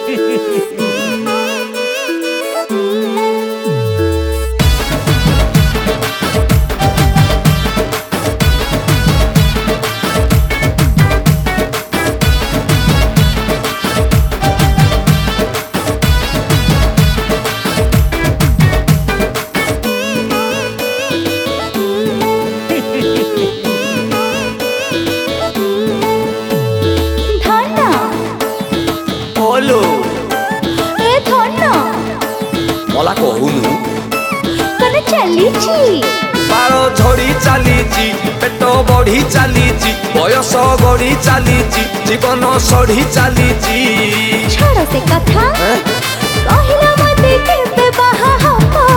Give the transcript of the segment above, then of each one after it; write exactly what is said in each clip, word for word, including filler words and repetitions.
मला कहूनु कने चलीची बारो झड़ी चलीची पेट बढ़ी चलीची बयस गढ़ी चलीची जीवन सढ़ी चलीची छोड़ से कथा कहिला मते केते बाहा हपा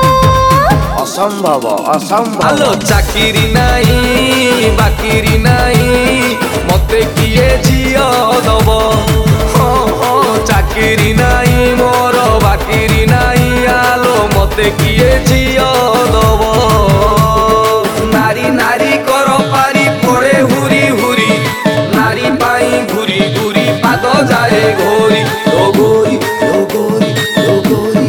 असंभव असंभव आलो चाकिरी नाही बाकिरी नाही मते किए जियो दब हो हो चाकिरी नाही मोर बाकिरी नाही आलो मते किए जियो दब नारी नारी कर पारी पड़े हुरी हुरी नारी पाई घुरी घुरी पाद जाए घोरी ओ घोरी ओ घोरी ओ घोरी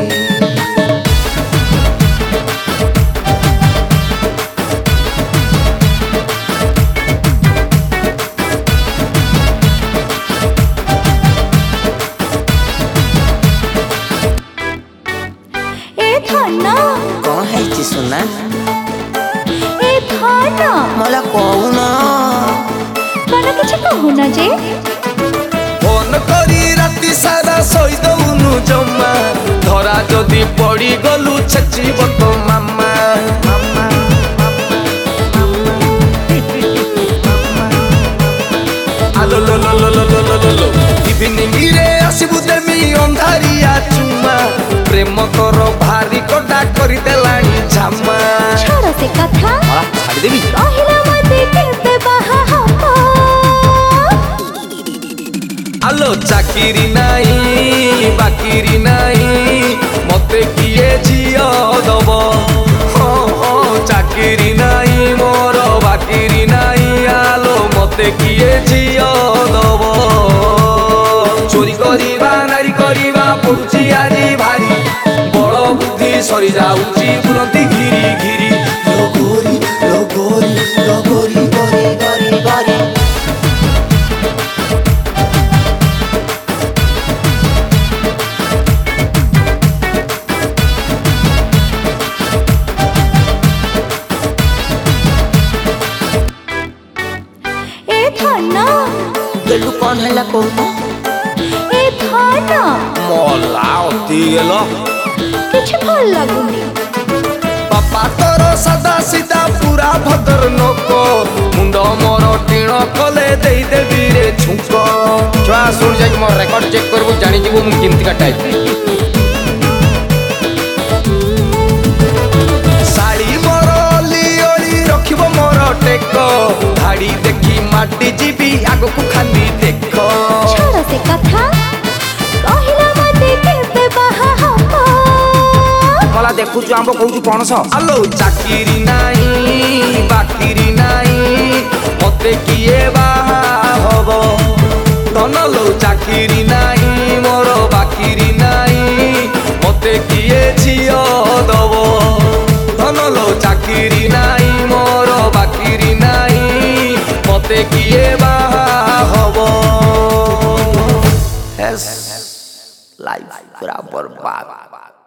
कौन है ची सुना ए थाना मला कहूना कने किछ कहूना जे फोन करी राती सारा सोई दउनु जम्मा धरा जदी पड़ी गलु छचिब तो मामा आलो लो लो लो लो लो लो लो इवनिंग रे आसीबु देमी अंधारिया चुमा प्रेम कर भारी कोडा करी देलानी जामा छोड़ से कथा मला छाड़ी देबी कहिला मते केते बाहा हपा आलो चाकिरी नाही बाकिरी नाही मते किए जियो दब हो हो चाकिरी नाही मोर बाकिरी नाही आलो मते किए जियो दब चोरी करिबा नारी करिबा पड़ुची आरी भारी बड़ बुद्धि सरी जाउची बुलंती घिरी घिरी लो गोरी लो गोरी लो गोरी गोरी गोरी गोरी ए थाना गेलु कौन है कहूना ए थाना मला अति गेल किछ भल लागुनी बापा तोर सदा सीधा पूरा भद्र नोक मुंड मोर टीण कले दे देबी रे छुक छुआ सुन जाई मोर रेकॉर्ड चेक करबो जानि जीवो मु केमती काटाई साड़ी मोर अली ओली रखिबो मोर टेक धाड़ी देखी माटी जीबी आगो को खाली देख छोड़ से कथा कहिला मते केते बाहा हपा मला देखु छु आंबो कहू छु पणस आलो चाकिरी नाही बाकिरी नाही मते किए बाहा हबो धन लो चाकिरी नाही मोर बाकिरी नाही मते किए जियो दब धन लो चाकिरी नाही मोर बाकिरी नाही मते किए बाहा हबो लाइफ पूरा बर्बाद।